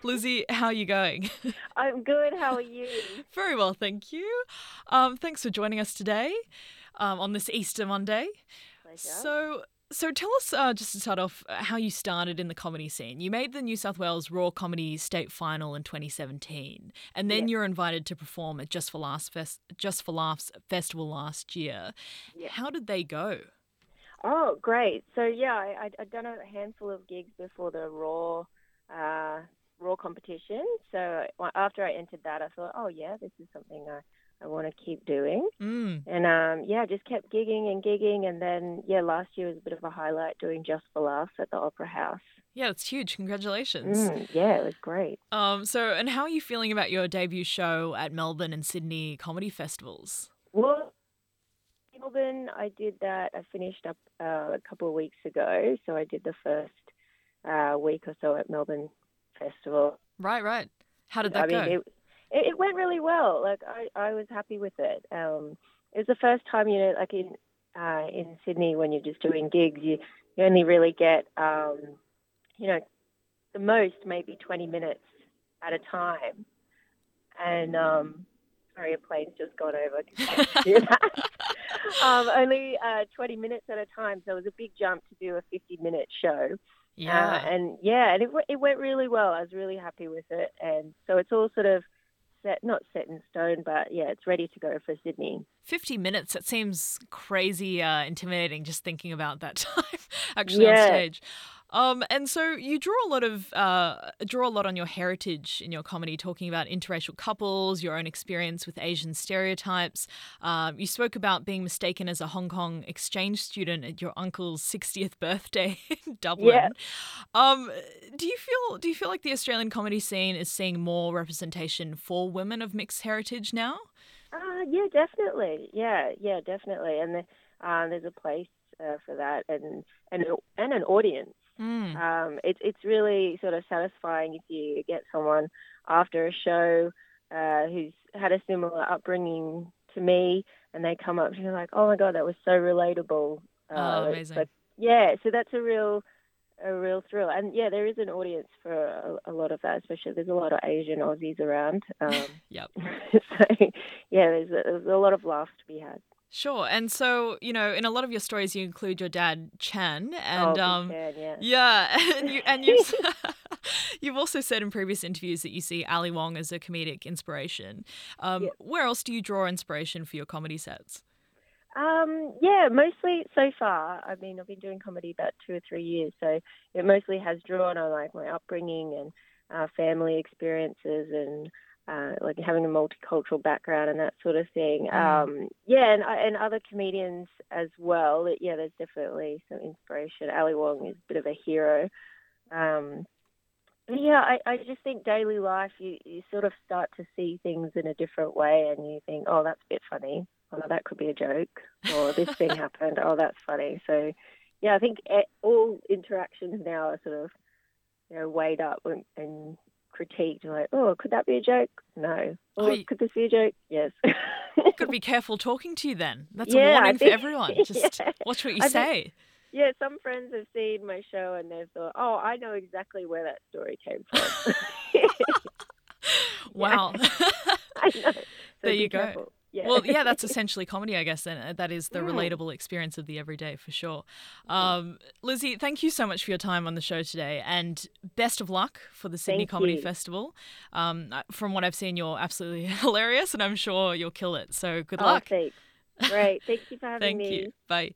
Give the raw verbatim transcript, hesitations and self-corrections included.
Lizzie, how are you going? I'm good. How are you? Very well, thank you. Um, thanks for joining us today um, on this Easter Monday. Pleasure. So, so tell us, uh, just to start off, uh, how you started in the comedy scene. You made the New South Wales Raw Comedy State Final in twenty seventeen, and then Yes. you were invited to perform at Just for Laughs Fest- Just for Laughs Festival last year. Yes. How did they go? Oh, great. So yeah, I, I'd, I'd done a handful of gigs before the Raw, uh, Raw competition. So uh, after I entered that, I thought, oh yeah, this is something I, I want to keep doing. Mm. And um, yeah, just kept gigging and gigging. And then yeah, last year was a bit of a highlight doing Just for Laughs at the Opera House. Yeah, it's huge. Congratulations. Mm, yeah, it was great. Um, so, and how are you feeling about your debut show at Melbourne and Sydney comedy festivals? Well, Melbourne, I did that. I finished up uh, a couple of weeks ago, so I did the first uh, week or so at Melbourne Festival. Right, right. How did I that mean, go? it it, it went really well. Like I, I was happy with it. Um, it was the first time, you know, like in uh, in Sydney when you're just doing gigs, you you only really get, um, you know, the most maybe twenty minutes at a time, and um, sorry, a plane's just gone over. Can you hear that? um, only uh, twenty minutes at a time, so it was a big jump to do a fifty-minute show. Uh, Yeah. and yeah, and it, it went really well. I was really happy with it, and so it's all sort of set, not set in stone, but yeah, it's ready to go for Sydney. fifty minutes, that seems crazy uh, intimidating just thinking about that time actually on Yeah, stage. Um, and so you draw a lot of uh, draw a lot on your heritage in your comedy, talking about interracial couples, your own experience with Asian stereotypes. Um, you spoke about being mistaken as a Hong Kong exchange student at your uncle's sixtieth birthday in yeah, Dublin. Um, do you feel do you feel like the Australian comedy scene is seeing more representation for women of mixed heritage now? uh, yeah, definitely, yeah, yeah, definitely, and the, uh, there's a place uh, for that, and and and an audience. Mm. Um, it's it's really sort of satisfying if you get someone after a show uh, who's had a similar upbringing to me, and they come up and you're like, oh my god, that was so relatable. Oh, Uh, amazing. but yeah, so that's a real a real thrill, and yeah, there is an audience for a, a lot of that. Especially there's a lot of Asian Aussies around. Um, Yep. so yeah, there's a, there's a lot of laughs to be had. Sure. And so, you know, in a lot of your stories, you include your dad, Chan, and Oh, big um, fan, yeah. yeah, and you and you've you've also said in previous interviews that you see Ali Wong as a comedic inspiration. Um, Yeah. where else do you draw inspiration for your comedy sets? Um, yeah, mostly so far. I mean, I've been doing comedy about two or three years, so it mostly has drawn on like my upbringing and uh, family experiences and uh, like having a multicultural background and that sort of thing. Mm. Um, yeah, and and other comedians as well. Yeah, there's definitely some inspiration. Ali Wong is a bit of a hero. Um, yeah, I, I just think daily life, you, you sort of start to see things in a different way and you think, oh, that's a bit funny. Oh, that could be a joke. Or this thing happened. Oh, that's funny. So, yeah, I think e- all interactions now are sort of, you know, weighed up and, and critiqued. Like, oh, could that be a joke? No. Oh, Oh, you could this be a joke? Yes. got to be careful talking to you then. That's a yeah, I warning for think, everyone. Just yeah. watch what you I think say. Yeah, some friends have seen my show and they've thought, oh, I know exactly where that story came from. Yeah, Wow. I know. There So you be go. careful. Yeah. Well, yeah, that's essentially comedy, I guess, and uh, that is the Mm, relatable experience of the everyday for sure. mm. Um, Lizzie, thank you so much for your time on the show today, and best of luck for the Sydney Thank Comedy you. Festival. Um, uh, from what I've seen, you're absolutely hilarious, and I'm sure you'll kill it. So good Oh, luck. thanks. Great. Thank you for having Thank you. me. Bye.